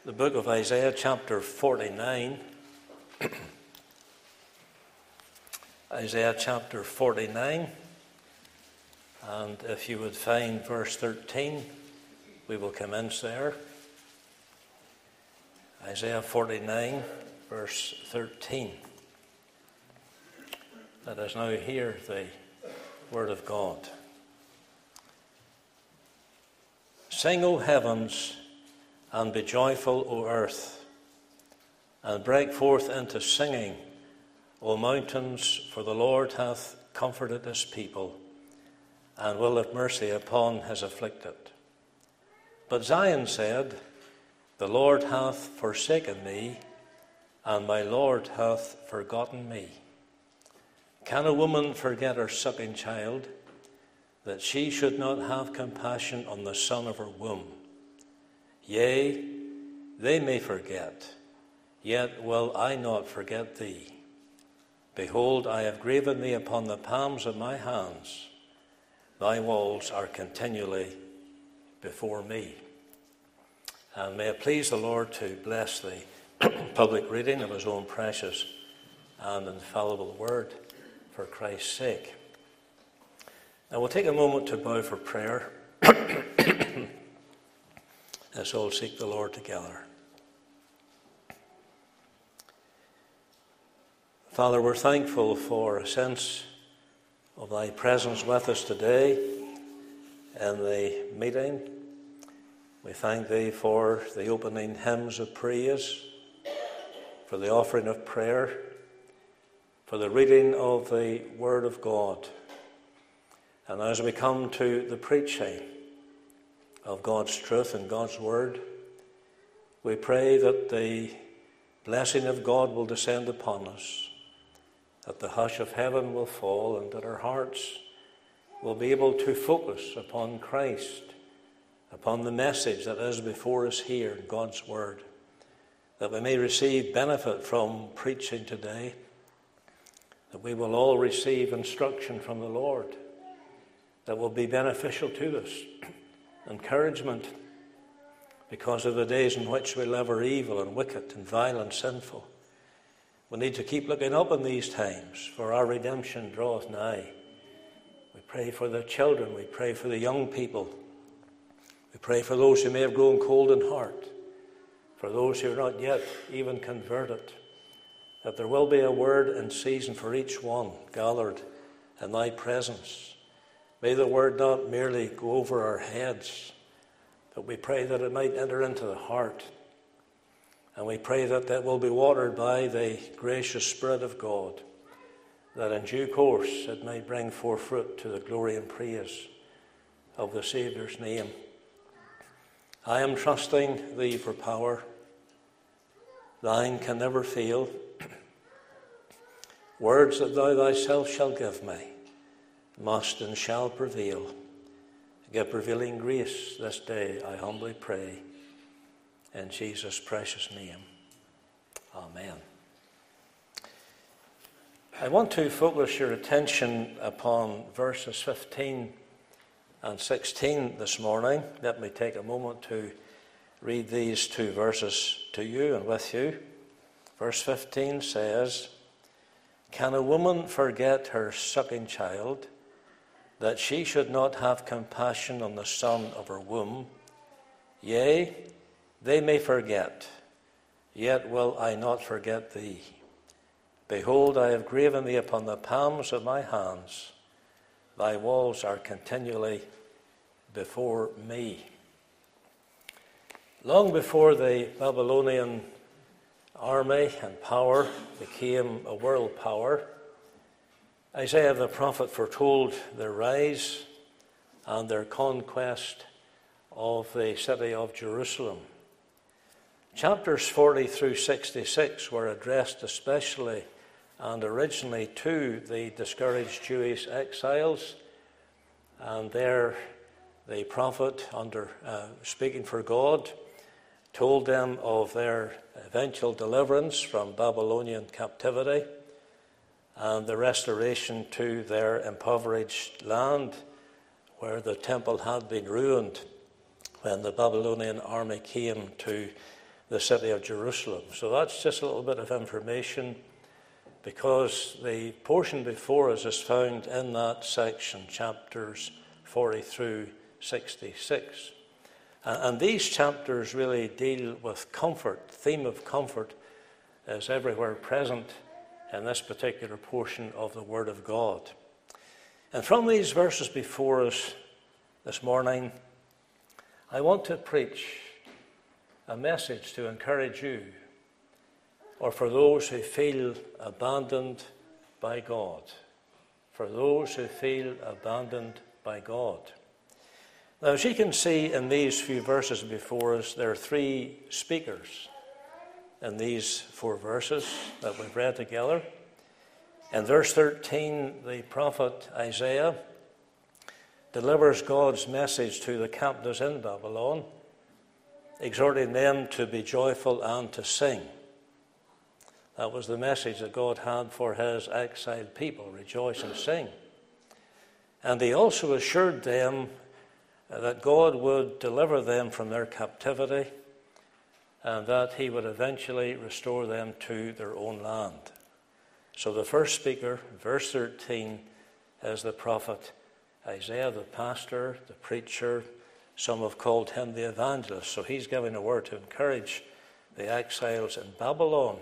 the book of Isaiah, chapter 49. Isaiah chapter 49. And if you would find verse 13, we will commence there. Isaiah 49, verse 13. Let us now hear the word of God. Sing, O heavens, and be joyful, O earth, and break forth into singing, O mountains, for the Lord hath comforted his people, and will have mercy upon his afflicted. But Zion said, The Lord hath forsaken me, and my Lord hath forgotten me. Can a woman forget her sucking child, that she should not have compassion on the son of her womb? Yea, they may forget, yet will I not forget thee. Behold, I have graven thee upon the palms of my hands. Thy walls are continually before me. And may it please the Lord to bless the public reading of his own precious and infallible word for Christ's sake. Now we'll take a moment to bow for prayer. Let's all seek the Lord together. Father, we're thankful for a sense of thy presence with us today in the meeting. We thank thee for the opening hymns of praise, for the offering of prayer, for the reading of the Word of God. And as we come to the preaching of God's truth and God's Word, we pray that the blessing of God will descend upon us, that the hush of heaven will fall, and that our hearts will be able to focus upon Christ, upon the message that is before us here in God's Word, that we may receive benefit from preaching today, that we will all receive instruction from the Lord that will be beneficial to us, encouragement, because of the days in which we live are evil and wicked and vile and sinful. We need to keep looking up in these times, for our redemption draweth nigh. We pray for the children, we pray for the young people, we pray for those who may have grown cold in heart, for those who are not yet even converted, that there will be a word in season for each one gathered in thy presence. May the word not merely go over our heads, but we pray that it might enter into the heart. And we pray that that will be watered by the gracious Spirit of God, that in due course it might bring forth fruit to the glory and praise of the Saviour's name. I am trusting thee for power. Thine can never fail. Words that thou thyself shalt give me must and shall prevail. Give prevailing grace this day, I humbly pray. In Jesus' precious name. Amen. I want to focus your attention upon verses 15 and 16 this morning. Let me take a moment to read these two verses to you and with you. Verse 15 says, Can a woman forget her sucking child, that she should not have compassion on the son of her womb? Yea, they may forget, yet will I not forget thee. Behold, I have graven thee upon the palms of my hands. Thy walls are continually before me. Long before the Babylonian army and power became a world power, Isaiah the prophet foretold their rise and their conquest of the city of Jerusalem. Chapters 40 through 66 were addressed especially and originally to the discouraged Jewish exiles, and there the prophet, speaking for God, told them of their eventual deliverance from Babylonian captivity and the restoration to their impoverished land where the temple had been ruined when the Babylonian army came to the city of Jerusalem. So that's just a little bit of information, because the portion before us is found in that section, chapters 40 through 66. And these chapters really deal with comfort. The theme of comfort is everywhere present in this particular portion of the Word of God. And from these verses before us this morning, I want to preach a message to encourage you, or for those who feel abandoned by God. For those who feel abandoned by God. Now, as you can see in these few verses before us, there are three speakers in these 4 verses that we've read together. In verse 13, the prophet Isaiah delivers God's message to the captives in Babylon, exhorting them to be joyful and to sing. That was the message that God had for his exiled people: rejoice and sing. And he also assured them that God would deliver them from their captivity and that he would eventually restore them to their own land. So the first speaker, verse 13, is the prophet Isaiah, the pastor, the preacher. Some have called him the evangelist. So he's giving a word to encourage the exiles in Babylon.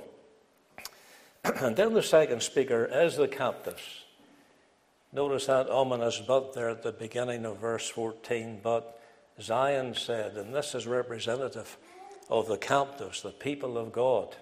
And then the second speaker is the captives. Notice that ominous but there at the beginning of verse 14. But Zion said, and this is representative of the captives, the people of God.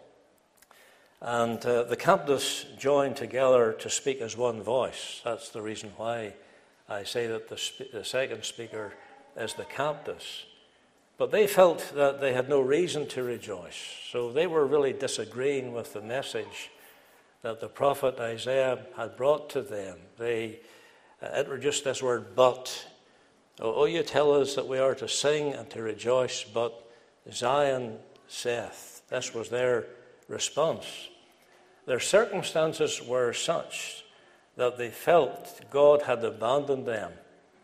And the captives joined together to speak as one voice. That's the reason why I say that the second speaker is the captives. But they felt that they had no reason to rejoice. So they were really disagreeing with the message that the prophet Isaiah had brought to them. They introduced this word, but. Oh, you tell us that we are to sing and to rejoice, but Zion saith. This was their response. Their circumstances were such that they felt God had abandoned them.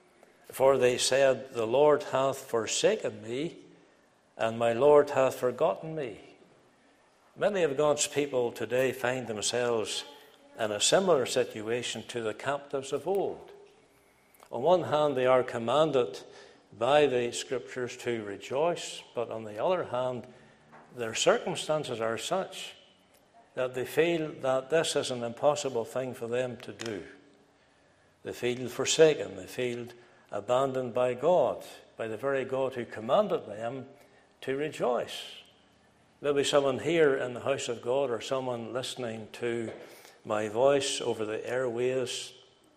For they said, the Lord hath forsaken me, and my Lord hath forgotten me. Many of God's people today find themselves in a similar situation to the captives of old. On one hand, they are commanded by the Scriptures to rejoice, but on the other hand, their circumstances are such that they feel that this is an impossible thing for them to do. They feel forsaken, they feel abandoned by God, by the very God who commanded them to rejoice. There'll be someone here in the house of God, or someone listening to my voice over the airwaves,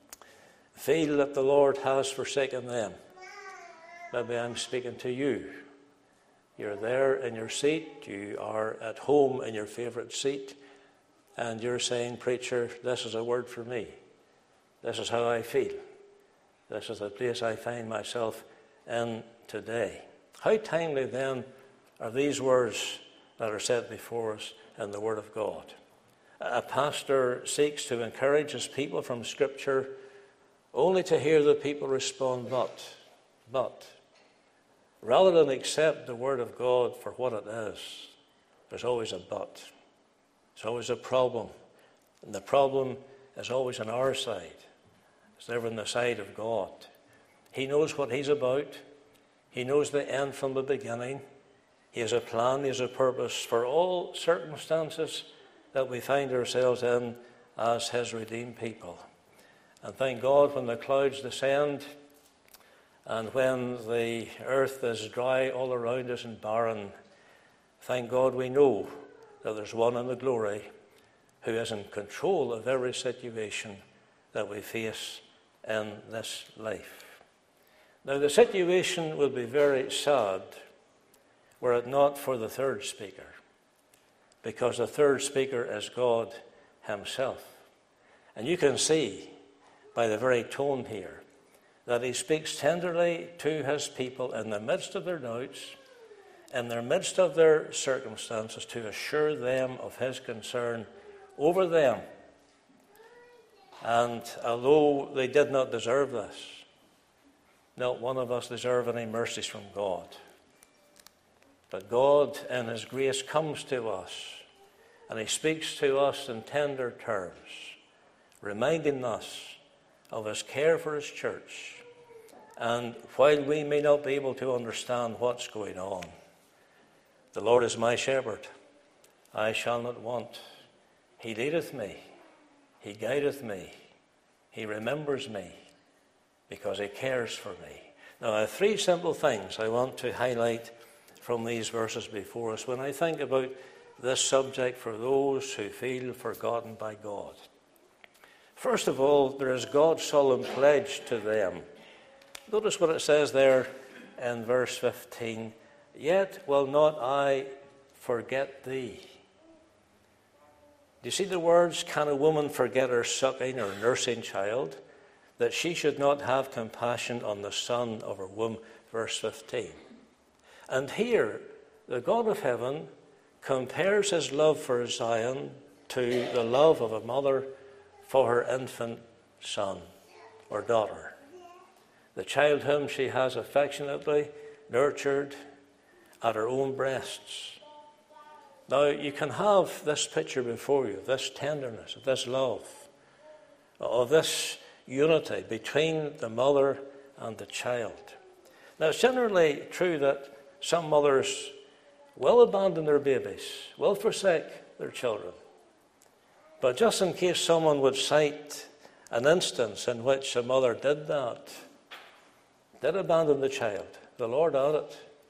feel that the Lord has forsaken them. Maybe I'm speaking to you. You're there in your seat, you are at home in your favorite seat, and you're saying, preacher, this is a word for me. This is how I feel. This is the place I find myself in today. How timely then are these words that are set before us in the Word of God. A pastor seeks to encourage his people from Scripture, only to hear the people respond, but. Rather than accept the Word of God for what it is, there's always a but. There's always a problem. And the problem is always on our side. It's never on the side of God. He knows what he's about. He knows the end from the beginning. He has a plan, he has a purpose for all circumstances that we find ourselves in as his redeemed people. And thank God when the clouds descend and when the earth is dry all around us and barren, thank God we know that there's one in the glory who is in control of every situation that we face in this life. Now, the situation will be very sad were it not for the third speaker, because the third speaker is God himself. And you can see by the very tone here that he speaks tenderly to his people in the midst of their doubts, in the midst of their circumstances, to assure them of his concern over them. And although they did not deserve this, not one of us deserve any mercies from God. But God in his grace comes to us, and he speaks to us in tender terms, reminding us of his care for his church. And while we may not be able to understand what's going on, the Lord is my shepherd, I shall not want. He leadeth me, he guideth me, he remembers me, because he cares for me. Now, I have three simple things I want to highlight from these verses before us when I think about this subject for those who feel forgotten by God. First of all, there is God's solemn pledge to them. Notice what it says there in verse 15. Yet will not I forget thee. Do you see the words, can a woman forget her sucking or nursing child, that she should not have compassion on the son of her womb? Verse 15. And here, the God of heaven compares his love for Zion to the love of a mother for her infant son or daughter, the child whom she has affectionately nurtured at her own breasts. Now, you can have this picture before you, this tenderness, this love, of this unity between the mother and the child. Now, it's generally true that some mothers will abandon their babies, will forsake their children. But just in case someone would cite an instance in which a mother did that, did abandon the child, the Lord added,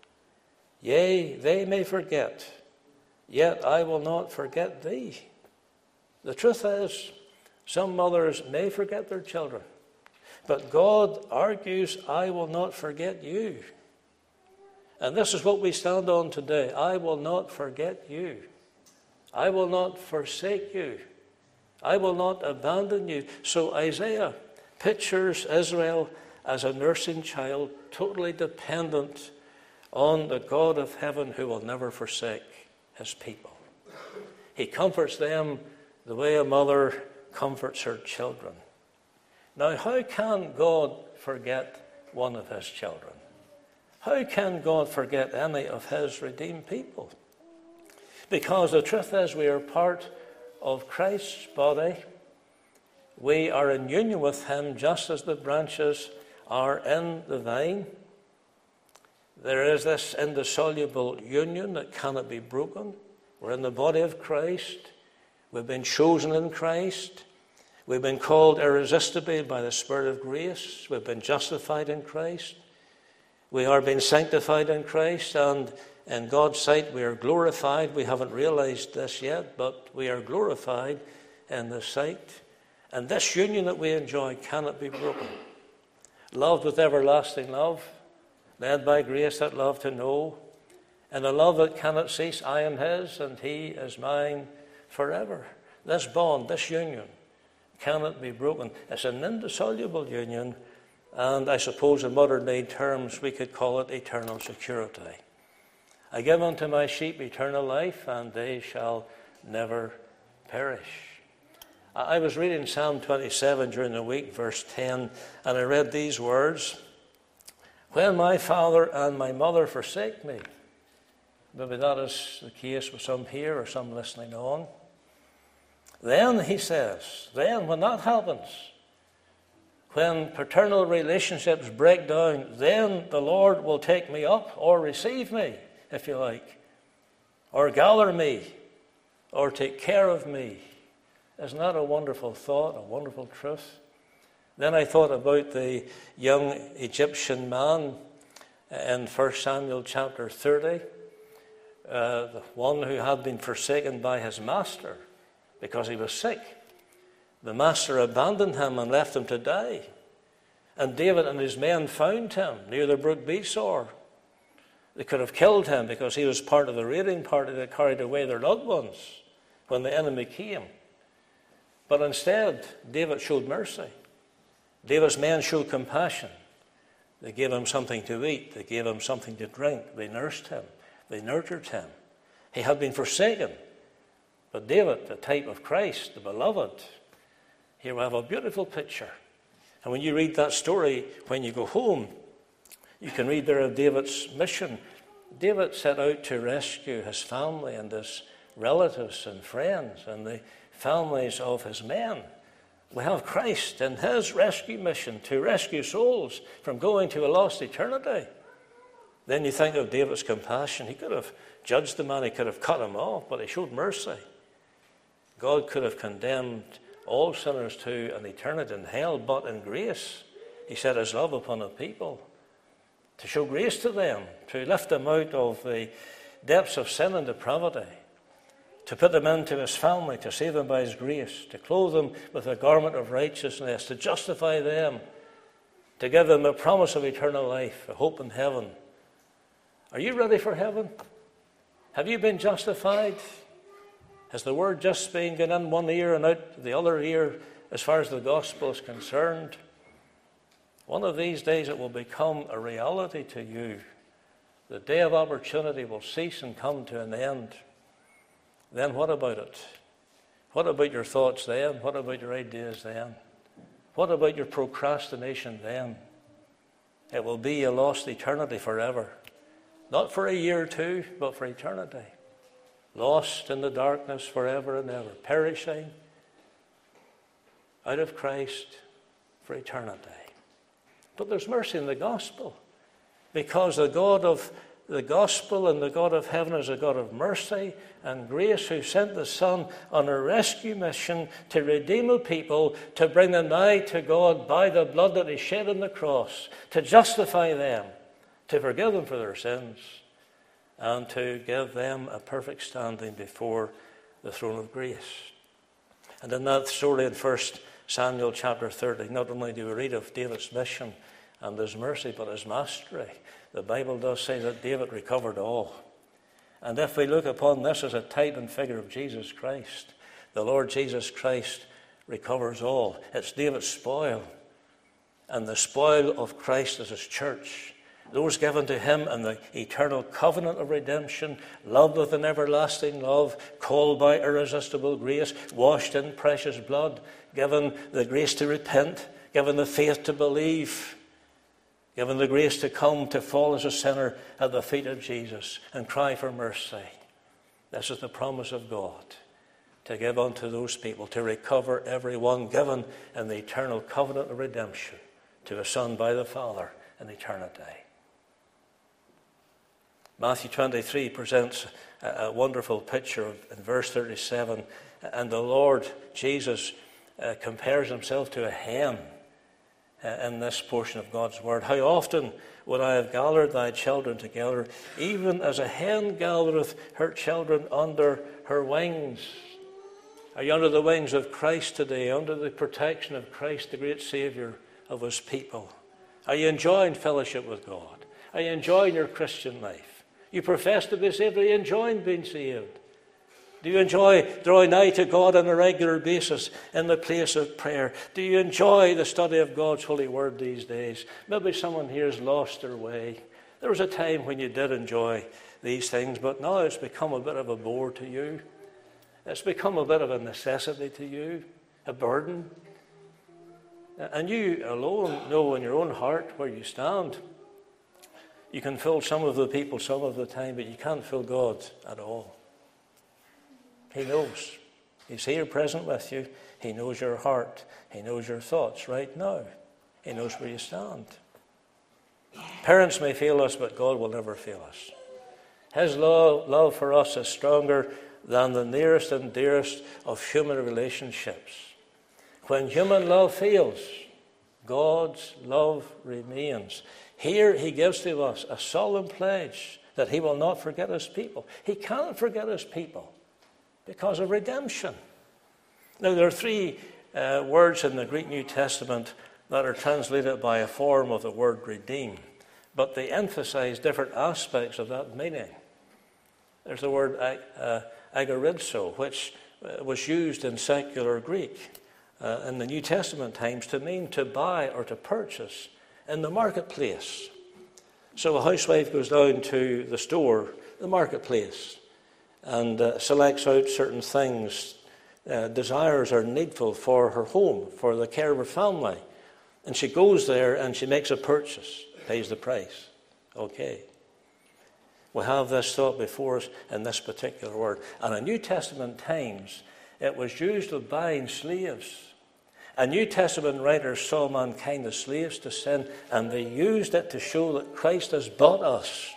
yea, they may forget, yet I will not forget thee. The truth is, some mothers may forget their children, but God argues, I will not forget you. And this is what we stand on today. I will not forget you. I will not forsake you. I will not abandon you. So Isaiah pictures Israel as a nursing child, totally dependent on the God of heaven who will never forsake his people. He comforts them the way a mother comforts her children. Now, how can God forget one of his children? How can God forget any of his redeemed people? Because the truth is, we are part of Christ's body. We are in union with him just as the branches are in the vine. There is this indissoluble union that cannot be broken. We're in the body of Christ. We've been chosen in Christ. We've been called irresistibly by the Spirit of grace. We've been justified in Christ. We are being sanctified in Christ, and in God's sight we are glorified. We haven't realized this yet, but we are glorified in the sight. And this union that we enjoy cannot be broken. Loved with everlasting love, led by grace that love to know, and a love that cannot cease. I am his, and he is mine forever. This bond, this union, cannot be broken. It's an indissoluble union. And I suppose in modern day terms we could call it eternal security. I give unto my sheep eternal life, and they shall never perish. I was reading Psalm 27 during the week, verse 10, and I read these words. When my father and my mother forsake me, maybe that is the case with some here or some listening on, then, he says, then when that happens, when paternal relationships break down, then the Lord will take me up, or receive me, if you like, or gather me, or take care of me. Isn't that a wonderful thought, a wonderful truth? Then I thought about the young Egyptian man in 1 Samuel chapter 30, the one who had been forsaken by his master because he was sick. The master abandoned him and left him to die. And David and his men found him near the brook Besor. They could have killed him because he was part of the raiding party that carried away their loved ones when the enemy came. But instead, David showed mercy. David's men showed compassion. They gave him something to eat. They gave him something to drink. They nursed him. They nurtured him. He had been forsaken. But David, the type of Christ, the beloved, here we have a beautiful picture. And when you read that story, when you go home, you can read there of David's mission David set out to rescue his family and his relatives and friends and the families of his men. We have Christ in his rescue mission to rescue souls from going to a lost eternity. Then you think of David's compassion. He could have judged the man, he could have cut him off, but he showed mercy. God could have condemned all sinners to an eternity in hell, but in grace he set his love upon a people to show grace to them, to lift them out of the depths of sin and depravity, to put them into his family, to save them by his grace, to clothe them with a garment of righteousness, to justify them, to give them a promise of eternal life, a hope in heaven. Are you ready for heaven? Have you been justified? Has the word just been going in one ear and out the other ear as far as the gospel is concerned? One of these days it will become a reality to you. The day of opportunity will cease and come to an end. Then what about it? What about your thoughts then? What about your ideas then? What about your procrastination then? It will be a lost eternity forever. Not for a year or two, but for eternity. Lost in the darkness forever and ever. Perishing out of Christ for eternity. But there's mercy in the gospel. Because the God of the gospel and the God of heaven is a God of mercy and grace, who sent the Son on a rescue mission to redeem a people, to bring them nigh to God by the blood that he shed on the cross, to justify them, to forgive them for their sins, and to give them a perfect standing before the throne of grace. And in that story in 1 Samuel chapter 30, not only do we read of David's mission and his mercy, but his mastery. The Bible does say that David recovered all. And if we look upon this as a type and figure of Jesus Christ, the Lord Jesus Christ recovers all. It's David's spoil. And the spoil of Christ is his church. Those given to him in the eternal covenant of redemption, loved with an everlasting love, called by irresistible grace, washed in precious blood, given the grace to repent, given the faith to believe, given the grace to come to fall as a sinner at the feet of Jesus and cry for mercy. This is the promise of God, to give unto those people, to recover every one given in the eternal covenant of redemption to a Son by the Father in eternity. Matthew 23 presents a wonderful picture in verse 37, and the Lord Jesus compares himself to a hen in this portion of God's word. How often would I have gathered thy children together, even as a hen gathereth her children under her wings. Are you under the wings of Christ today, under the protection of Christ, the great Saviour of his people? Are you enjoying fellowship with God? Are you enjoying your Christian life? You profess to be saved. Are you enjoying being saved? Do you enjoy drawing nigh to God on a regular basis in the place of prayer? Do you enjoy the study of God's holy word these days? Maybe someone here has lost their way. There was a time when you did enjoy these things, but now it's become a bit of a bore to you. It's become a bit of a necessity to you, a burden. And you alone know in your own heart where you stand. You can fool some of the people some of the time, but you can't fool God at all. He knows. He's here present with you. He knows your heart. He knows your thoughts right now. He knows where you stand. Parents may fail us, but God will never fail us. His love for us is stronger than the nearest and dearest of human relationships. When human love fails, God's love remains. Here he gives to us a solemn pledge that he will not forget his people. He can't forget his people because of redemption. Now, there are three words in the Greek New Testament that are translated by a form of the word redeem, but they emphasize different aspects of that meaning. There's the word agorizo, which was used in secular Greek in the New Testament times to mean to buy or to purchase in the marketplace. So a housewife goes down to the store, the marketplace, and selects out certain things, desires are needful for her home, for the care of her family. And she goes there and she makes a purchase, pays the price. Okay. We have this thought before us in this particular word. And in New Testament times, it was used of buying slaves. And New Testament writers saw mankind as slaves to sin, and they used it to show that Christ has bought us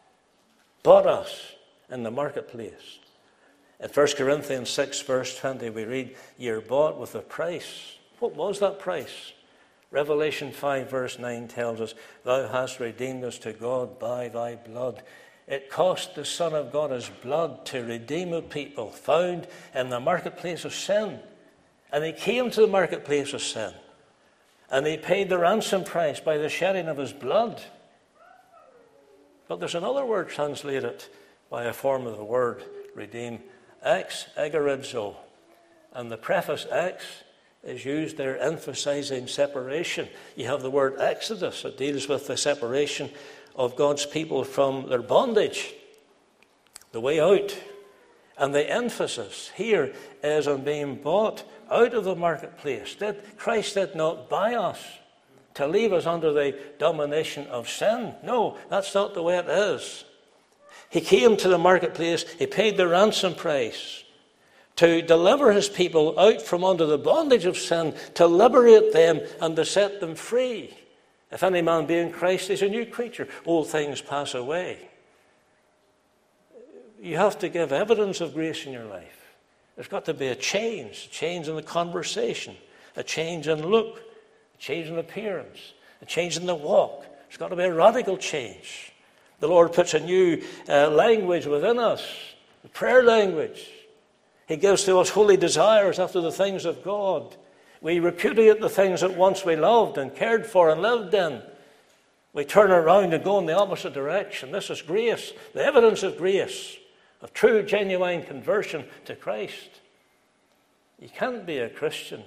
in the marketplace. In 1 Corinthians 6, verse 20, we read, "You're bought with a price." What was that price? Revelation 5, verse 9 tells us, "Thou hast redeemed us to God by thy blood." It cost the Son of God his blood to redeem a people found in the marketplace of sin. And he came to the marketplace of sin. And he paid the ransom price by the shedding of his blood. But there's another word translated by a form of the word redeem, ex egorizo. And the prefix ex is used there emphasizing separation. You have the word Exodus. It deals with the separation of God's people from their bondage, the way out. And the emphasis here is on being bought out of the marketplace. Christ did not buy us to leave us under the domination of sin. No, that's not the way it is. He came to the marketplace, he paid the ransom price to deliver his people out from under the bondage of sin, to liberate them and to set them free. If any man be in Christ, he's a new creature. Old things pass away. You have to give evidence of grace in your life. There's got to be a change in the conversation, a change in look, a change in appearance, a change in the walk. There's got to be a radical change. The Lord puts a new language within us, the prayer language. He gives to us holy desires after the things of God. We repudiate the things that once we loved and cared for and lived in. We turn around and go in the opposite direction. This is grace, the evidence of grace, of true, genuine conversion to Christ. You can't be a Christian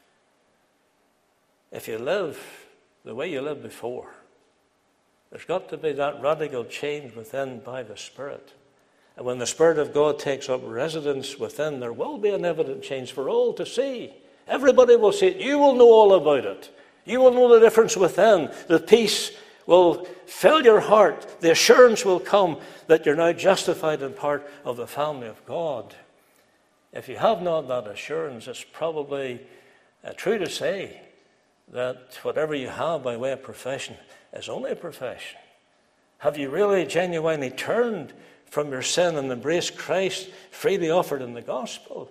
if you live the way you lived before. There's got to be that radical change within by the Spirit. And when the Spirit of God takes up residence within, there will be an evident change for all to see. Everybody will see it. You will know all about it. You will know the difference within. The peace will fill your heart. The assurance will come that you're now justified and part of the family of God. If you have not that assurance, it's probably true to say that whatever you have by way of profession is only a profession. Have you really genuinely turned from your sin and embraced Christ freely offered in the gospel?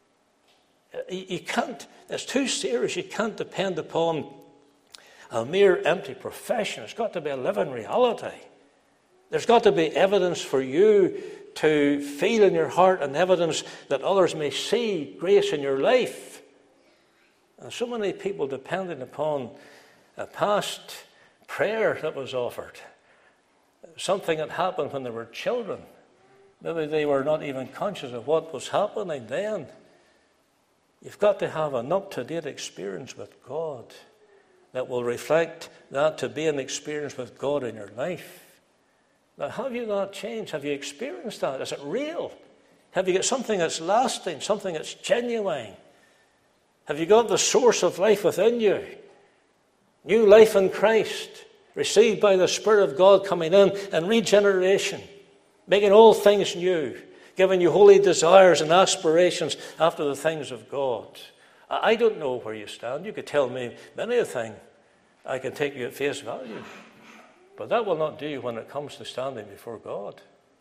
You can't, it's too serious. You can't depend upon a mere empty profession. It's got to be a living reality. There's got to be evidence for you to feel in your heart, and evidence that others may see grace in your life. And so many people depending upon a past prayer that was offered, something that happened when they were children. Maybe they were not even conscious of what was happening then. You've got to have an up-to-date experience with God that will reflect that to be an experience with God in your life. Now, have you that changed? Have you experienced that? Is it real? Have you got something that's lasting, something that's genuine? Have you got the source of life within you? New life in Christ, received by the Spirit of God coming in, and regeneration, making all things new, giving you holy desires and aspirations after the things of God. I don't know where you stand. You could tell me many a thing. I can take you at face value. But that will not do when it comes to standing before God.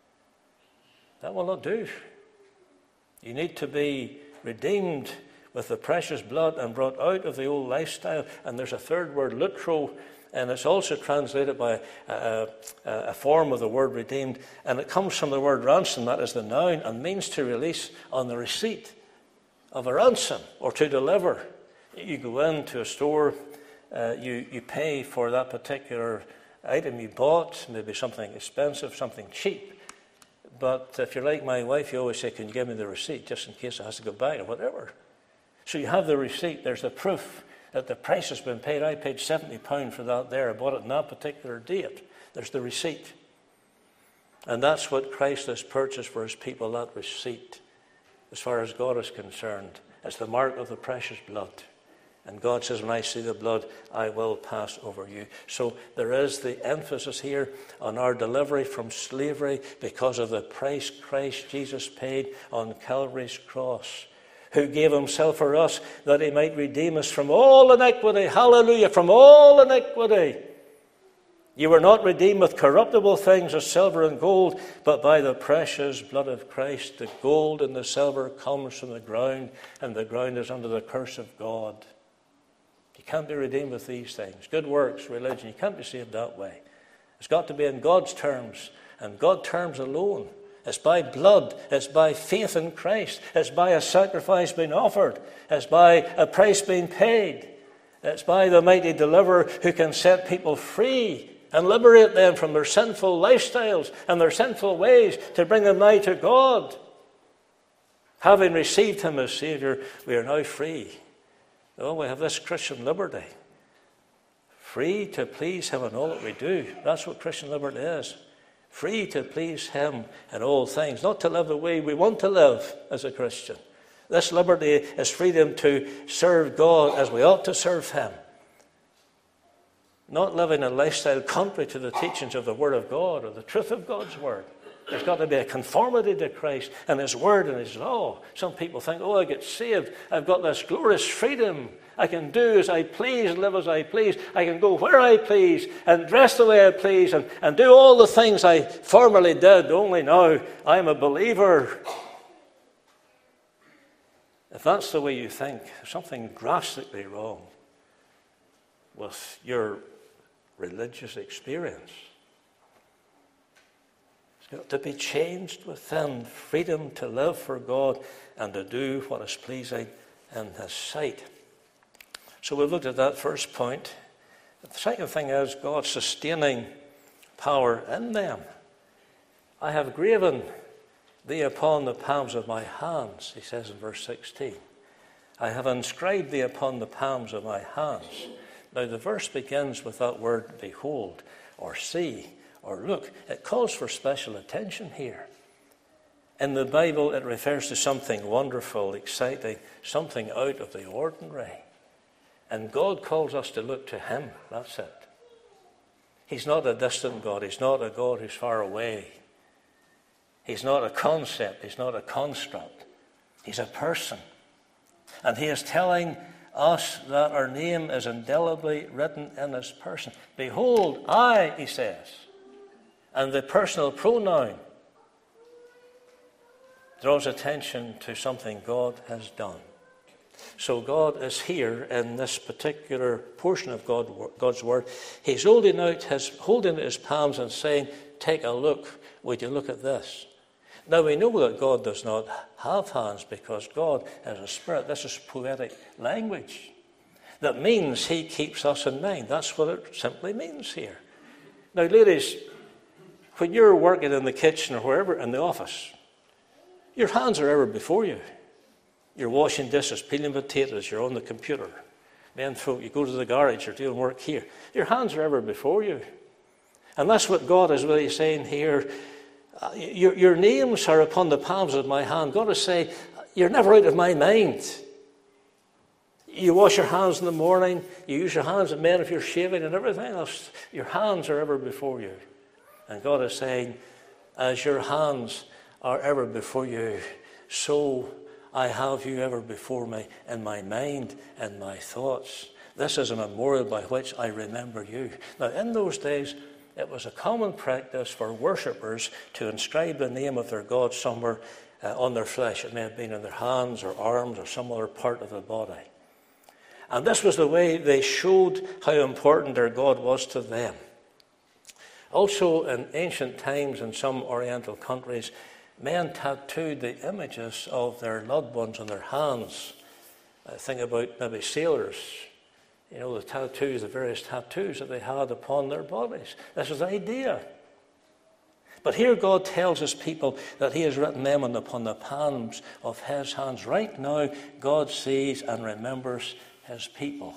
That will not do. You need to be redeemed with the precious blood and brought out of the old lifestyle. And there's a third word, lutro, and it's also translated by a form of the word redeemed. And it comes from the word ransom, that is the noun, and means to release on the receipt of a ransom or to deliver. You go into a store, you pay for that particular item you bought, maybe something expensive, something cheap. But if you're like my wife, you always say, can you give me the receipt, just in case I have to go back or whatever. So you have the receipt. There's the proof that the price has been paid. I paid £70 for that there. I bought it on that particular date. There's the receipt. And that's what Christ has purchased for his people, that receipt. As far as God is concerned, it's the mark of the precious blood. And God says, when I see the blood, I will pass over you. So there is the emphasis here on our delivery from slavery because of the price Christ Jesus paid on Calvary's cross, who gave himself for us that he might redeem us from all iniquity. Hallelujah, from all iniquity. You were not redeemed with corruptible things as silver and gold, but by the precious blood of Christ. The gold and the silver comes from the ground, and the ground is under the curse of God. You can't be redeemed with these things. Good works, religion, you can't be saved that way. It's got to be in God's terms, and God's terms alone. It's by blood. It's by faith in Christ. It's by a sacrifice being offered. It's by a price being paid. It's by the mighty deliverer who can set people free and liberate them from their sinful lifestyles and their sinful ways to bring them nigh to God. Having received him as Savior, we are now free. Oh, we have this Christian liberty. Free to please him in all that we do. That's what Christian liberty is. Free to please him in all things. Not to live the way we want to live as a Christian. This liberty is freedom to serve God as we ought to serve him. Not living a lifestyle contrary to the teachings of the Word of God or the truth of God's Word. There's got to be a conformity to Christ and his Word and his law. Some people think, oh, I get saved. I've got this glorious freedom. I can do as I please, live as I please. I can go where I please and dress the way I please and do all the things I formerly did. Only now I'm a believer. If that's the way you think, there's something drastically wrong with your religious experience. It's got to be changed within. Freedom to live for God and to do what is pleasing in his sight. So we've looked at that first point. The second thing is God's sustaining power in them. I have graven thee upon the palms of my hands, he says in verse 16. I have inscribed thee upon the palms of my hands. Now the verse begins with that word behold, or see, or look. It calls for special attention here. In the Bible, it refers to something wonderful, exciting, something out of the ordinary. And God calls us to look to him. That's it. He's not a distant God. He's not a God who's far away. He's not a concept. He's not a construct. He's a person. And he is telling us that our name is indelibly written in his person. Behold, I, he says. And the personal pronoun draws attention to something God has done. So God is here in this particular portion of God's word. He's holding out his palms and saying, take a look. Would you look at this? Now we know that God does not have hands because God is a spirit. This is poetic language. That means he keeps us in mind. That's what it simply means here. Now ladies, when you're working in the kitchen or wherever in the office, your hands are ever before you. You're washing dishes, peeling potatoes, you're on the computer. Men folk, you go to the garage, you're doing work here. Your hands are ever before you. And that's what God is really saying here. Your names are upon the palms of my hand. God is saying, you're never out of my mind. You wash your hands in the morning, you use your hands, and men, if you're shaving and everything else, your hands are ever before you. And God is saying, as your hands are ever before you, so I have you ever before me in my mind and my thoughts. This is a memorial by which I remember you. Now, in those days, it was a common practice for worshippers to inscribe the name of their God somewhere on their flesh. It may have been in their hands or arms or some other part of the body. And this was the way they showed how important their God was to them. Also, in ancient times in some Oriental countries, men tattooed the images of their loved ones on their hands. I think about maybe sailors. You know, the tattoos, the various tattoos that they had upon their bodies. This was the idea. But here God tells his people that he has written them upon the palms of his hands. Right now, God sees and remembers his people.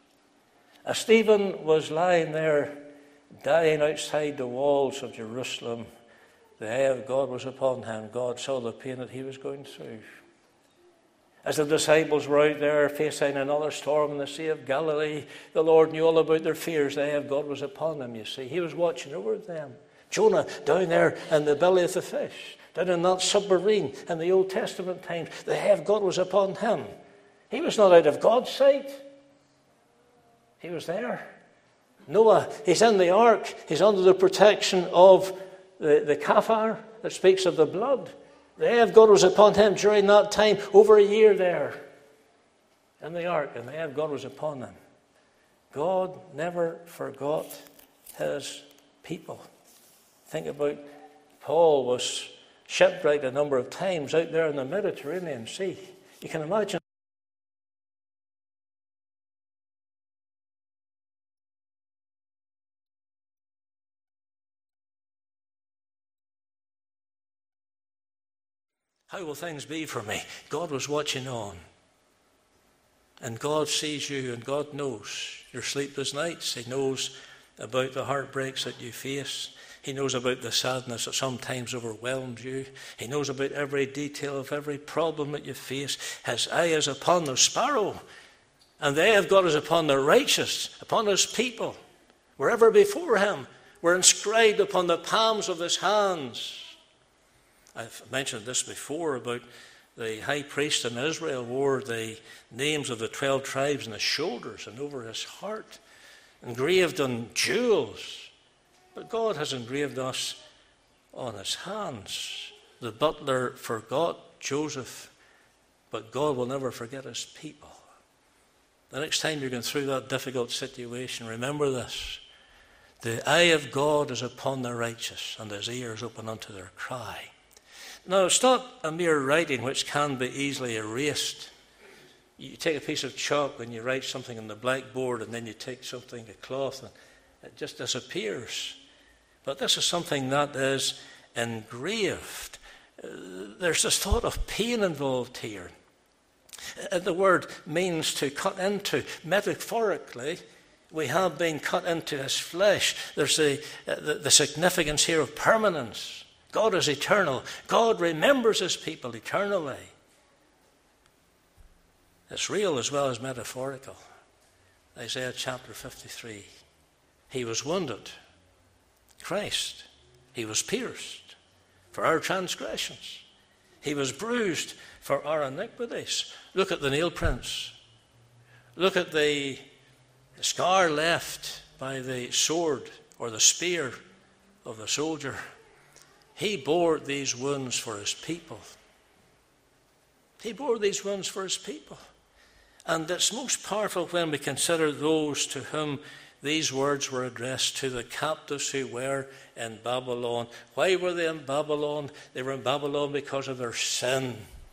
As Stephen was lying there, dying outside the walls of Jerusalem, the eye of God was upon him. God saw the pain that he was going through. As the disciples were out there facing another storm in the Sea of Galilee, the Lord knew all about their fears. The eye of God was upon them, you see. He was watching over them. Jonah down there in the belly of the fish, down in that submarine in the Old Testament times, the eye of God was upon him. He was not out of God's sight. He was there. Noah, he's in the ark. He's under the protection of the kafar that speaks of the blood. The eye of God was upon him during that time, over a year there in the ark, and the eye of God was upon him. God never forgot his people. Think about Paul was shipwrecked a number of times out there in the Mediterranean Sea. You can imagine. How will things be for me? God was watching on. And God sees you, and God knows your sleepless nights. He knows about the heartbreaks that you face. He knows about the sadness that sometimes overwhelms you. He knows about every detail of every problem that you face. His eye is upon the sparrow, and the eye of God is upon the righteous, upon his people. Wherever before him were inscribed upon the palms of his hands. I've mentioned this before about the high priest in Israel wore the names of the 12 tribes on his shoulders and over his heart, engraved on jewels. But God has engraved us on his hands. The butler forgot Joseph, but God will never forget his people. The next time you're going through that difficult situation, remember this. The eye of God is upon the righteous, and his ear is open unto their cry. Now, it's not a mere writing which can be easily erased. You take a piece of chalk and you write something on the blackboard, and then you take something, a cloth, and it just disappears. But this is something that is engraved. There's this thought of pain involved here. The word means to cut into. Metaphorically, we have been cut into his flesh. There's the significance here of permanence. God is eternal. God remembers his people eternally. It's real as well as metaphorical. Isaiah chapter 53. He was wounded, Christ. He was pierced for our transgressions. He was bruised for our iniquities. Look at the nail prints. Look at the scar left by the sword or the spear of the soldier. He bore these wounds for his people. He bore these wounds for his people. And it's most powerful when we consider those to whom these words were addressed, to the captives who were in Babylon. Why were they in Babylon? They were in Babylon because of their sin,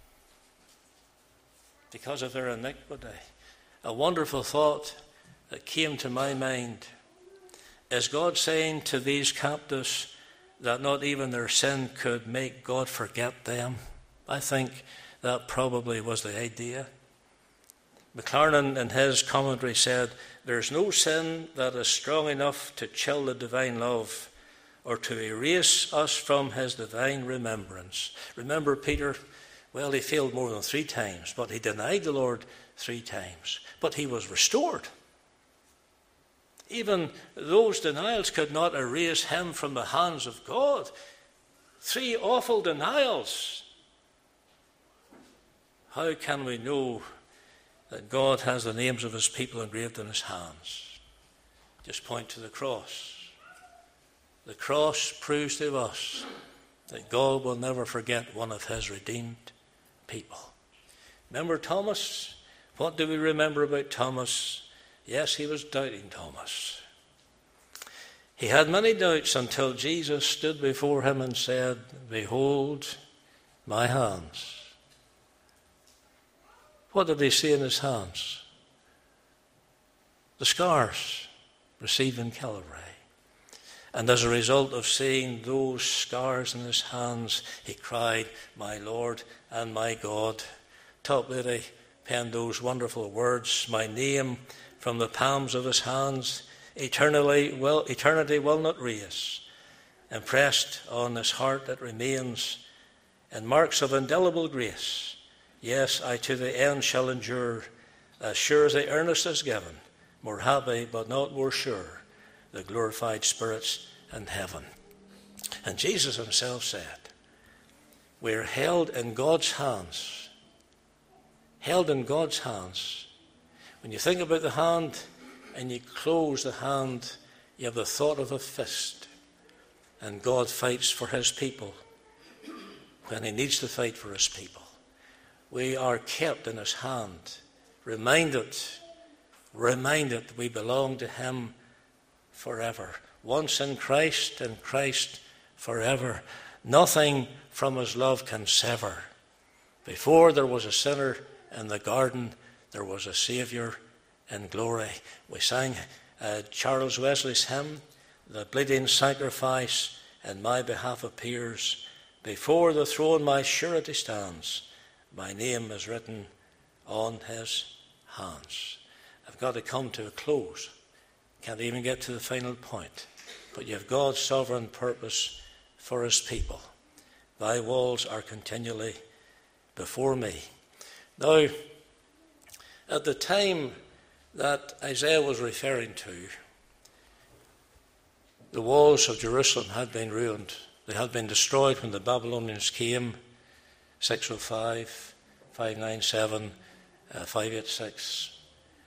because of their iniquity. A wonderful thought that came to my mind is God saying to these captives that not even their sin could make God forget them. I think that probably was the idea. McLaren in his commentary said, "There's no sin that is strong enough to chill the divine love or to erase us from his divine remembrance." Remember Peter? Well, he failed more than 3 times, but he denied the Lord 3 times. But he was restored. Even those denials could not erase him from the hands of God. 3 awful denials. How can we know that God has the names of his people engraved in his hands? Just point to the cross. The cross proves to us that God will never forget one of his redeemed people. Remember Thomas? What do we remember about Thomas? Yes, he was doubting Thomas. He had many doubts until Jesus stood before him and said, "Behold my hands." What did he see in his hands? The scars received in Calvary. And as a result of seeing those scars in his hands, he cried, "My Lord and my God." Toplady penned those wonderful words, "My name from the palms of his hands, eternity will not erase. Impressed on his heart it remains in marks of indelible grace, Yes, I to the end shall endure, as sure as the earnest is given, more happy but not more sure, the glorified spirits in heaven. And Jesus himself said, we're held in God's hands. Held in God's hands. When you think about the hand and you close the hand, you have the thought of a fist. And God fights for his people when he needs to fight for his people. We are kept in his hand, reminded we belong to him forever. Once in Christ forever. Nothing from his love can sever. Before there was a sinner in the garden, there was a Saviour in glory. We sang Charles Wesley's hymn, the bleeding sacrifice in my behalf appears. Before the throne my surety stands. My name is written on his hands. I've got to come to a close. Can't even get to the final point. But you have God's sovereign purpose for his people. Thy walls are continually before me. Now, at the time that Isaiah was referring to, the walls of Jerusalem had been ruined. They had been destroyed when the Babylonians came, 605, 597, 586.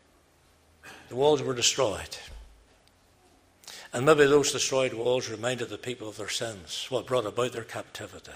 The walls were destroyed. And maybe those destroyed walls reminded the people of their sins, what brought about their captivity.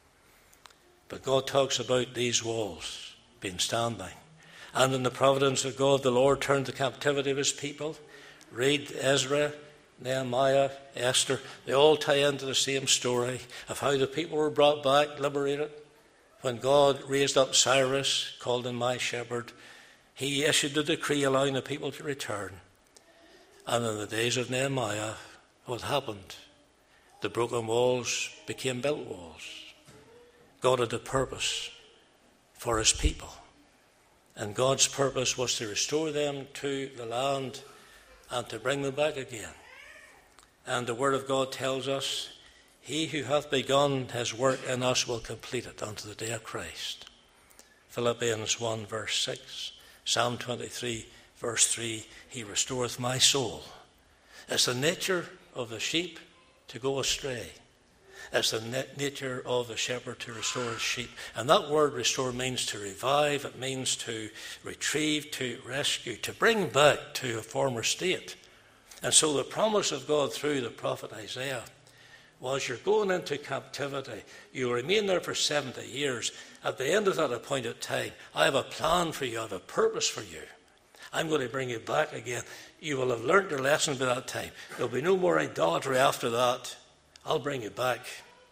But God talks about these walls being standing. And in the providence of God, the Lord turned the captivity of his people. Read Ezra, Nehemiah, Esther. They all tie into the same story of how the people were brought back, liberated. When God raised up Cyrus, called him my shepherd, he issued a decree allowing the people to return. And in the days of Nehemiah, what happened? The broken walls became built walls. God had a purpose for his people. And God's purpose was to restore them to the land and to bring them back again. And the Word of God tells us, he who hath begun his work in us will complete it unto the day of Christ. Philippians 1 verse 6, Psalm 23 verse 3, he restoreth my soul. It's the nature of the sheep to go astray. It's the nature of the shepherd to restore his sheep. And that word restore means to revive. It means to retrieve, to rescue, to bring back to a former state. And so the promise of God through the prophet Isaiah was, you're going into captivity. You'll remain there for 70 years. At the end of that appointed time, I have a plan for you. I have a purpose for you. I'm going to bring you back again. You will have learnt your lesson by that time. There'll be no more idolatry after that. I'll bring you back.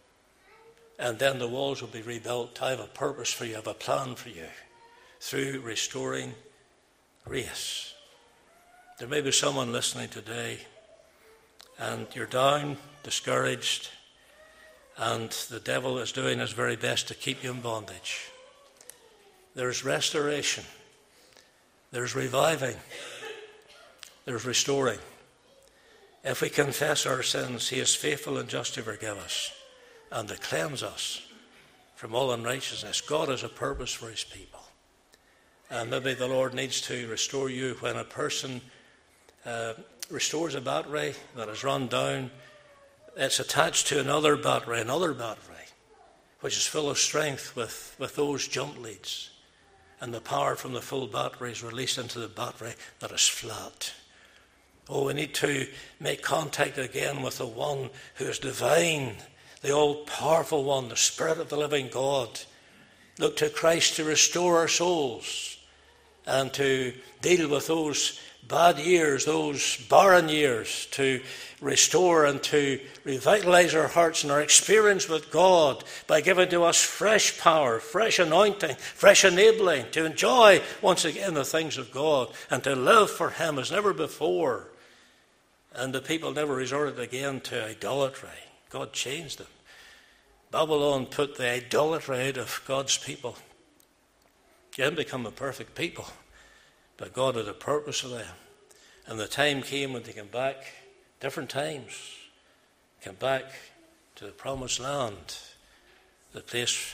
And then the walls will be rebuilt. I have a purpose for you. I have a plan for you through restoring grace. There may be someone listening today and you're down, discouraged, and the devil is doing his very best to keep you in bondage. There's restoration. There's reviving. There's restoring. If we confess our sins, he is faithful and just to forgive us and to cleanse us from all unrighteousness. God has a purpose for his people. And maybe the Lord needs to restore you when a person restores a battery that has run down. It's attached to another battery, which is full of strength with those jump leads. And the power from the full battery is released into the battery that is flat. Oh, we need to make contact again with the one who is divine, the all-powerful one, the Spirit of the living God. Look to Christ to restore our souls and to deal with those bad years, those barren years, to restore and to revitalize our hearts and our experience with God by giving to us fresh power, fresh anointing, fresh enabling to enjoy once again the things of God and to live for him as never before. And the people never resorted again to idolatry. God changed them. Babylon put the idolatry out of God's people. They didn't become a perfect people, but God had a purpose for them. And the time came when they came back, different times, came back to the promised land, the place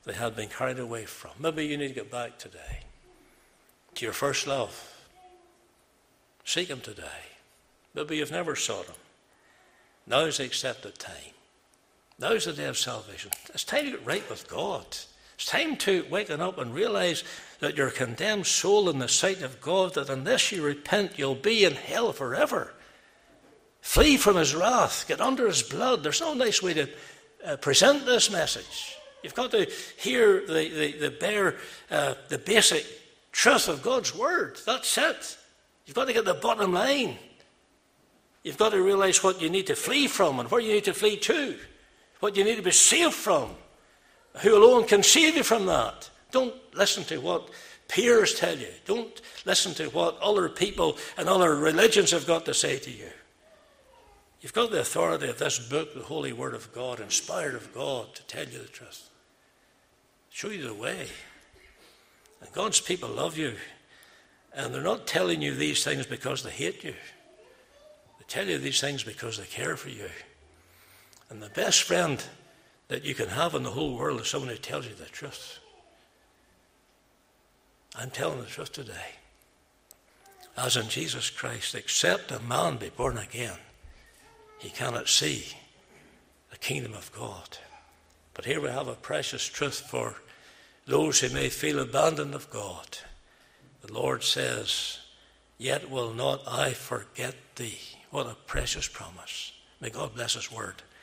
they had been carried away from. Maybe you need to get back today to your first love. Seek him today. Maybe you've never sought him. Now is the accepted time. Now is the day of salvation. It's time to get right with God. It's time to waken up and realize that you're a condemned soul in the sight of God, that unless you repent, you'll be in hell forever. Flee from his wrath. Get under his blood. There's no nice way to present this message. You've got to hear the basic truth of God's word. That's it. You've got to get the bottom line. You've got to realize what you need to flee from and where you need to flee to. What you need to be saved from. Who alone can save you from that? Don't listen to what peers tell you. Don't listen to what other people and other religions have got to say to you. You've got the authority of this book, the Holy Word of God, inspired of God, to tell you the truth. Show you the way. And God's people love you. And they're not telling you these things because they hate you. They tell you these things because they care for you. And the best friend that you can have in the whole world is someone who tells you the truth. I'm telling the truth today. As in Jesus Christ, except a man be born again, he cannot see the kingdom of God. But here we have a precious truth for those who may feel abandoned of God. The Lord says, yet will not I forget thee. What a precious promise. May God bless his word.